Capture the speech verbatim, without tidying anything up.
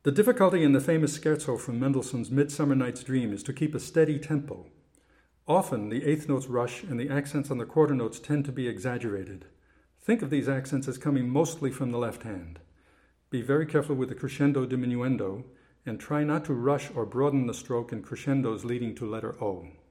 The difficulty in the famous scherzo from Mendelssohn's Midsummer Night's Dream is to keep a steady tempo. Often, the eighth notes rush and the accents on the quarter notes tend to be exaggerated. Think of these accents as coming mostly from the left hand. Be very careful with the crescendo diminuendo, and try not to rush or broaden the stroke in crescendos leading to letter O.